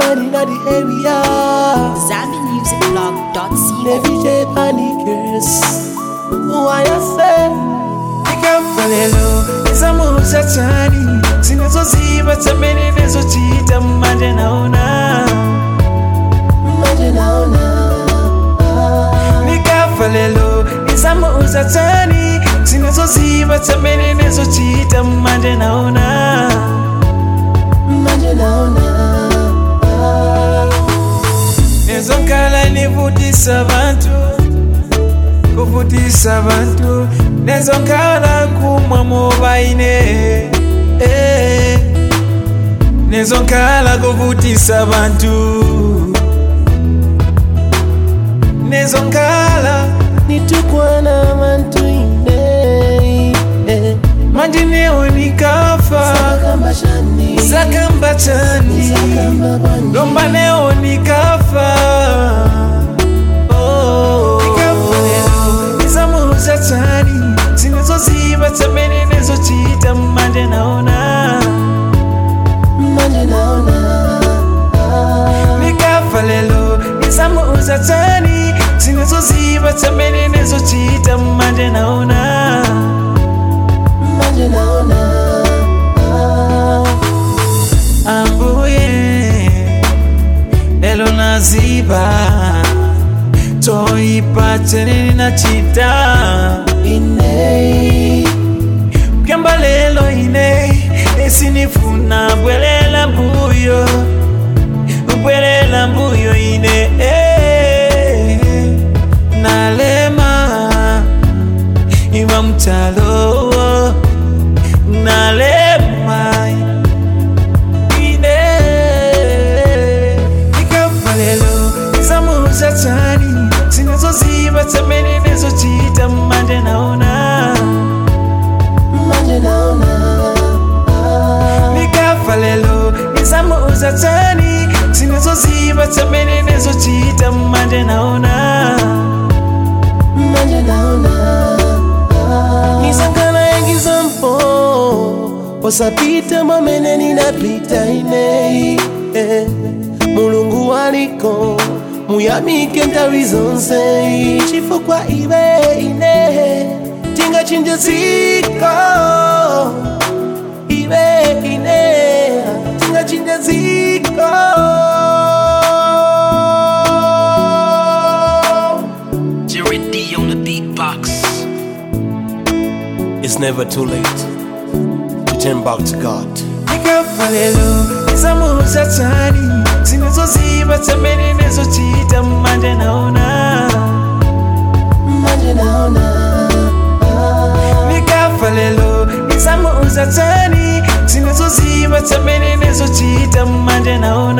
man in the area. ZambianMusicBlog.co. Never J panickers. Why I say? Nikamfalelo nizamuza chani zinazoziba tamene nezochita manje naona Nikamfalelo nizamuza chani zinazoziba tamene nezochita manje naona Nezonkala nivutisa abantu kuvutisa abantu nezonkala kumwa mubaine nezonkala kuvutisa abantu nezonkala nitukwana abantu ine manje neo nikafa zakamba chani lomba neo nikafa Chani zinazoziba tamene nezochita manje naona Nikafa lelo nizamuza chani zinazoziba tamene nezochita manje naona Ambuye lelo naziba Toipa cheneni na chita ine Kamba lelo ine Esinifuna bwelela mbuyo ine Nalema Ima mchalo Nalema Ine Nikamba lelo Nizamuza chani zinazoziba tamene nezochita manje naona Nikafa lelo nizamuza chani zinazoziba tamene nezochita manje naona Nisankana yangiza mpo osapita mamene ninapita ine Mulungu waliko muyamike nthawi zonse chifukwa iwe ine tingachinje dziko iwe ine tingachinje dziko Jerry D on the beatbox. It's never too late to turn back to God. Nikafa lelo nizamuza chani zinazoziba tamene nezochita manje naona Nikafa lelo nizamuza chani zinazoziba tamene nezochita manje naona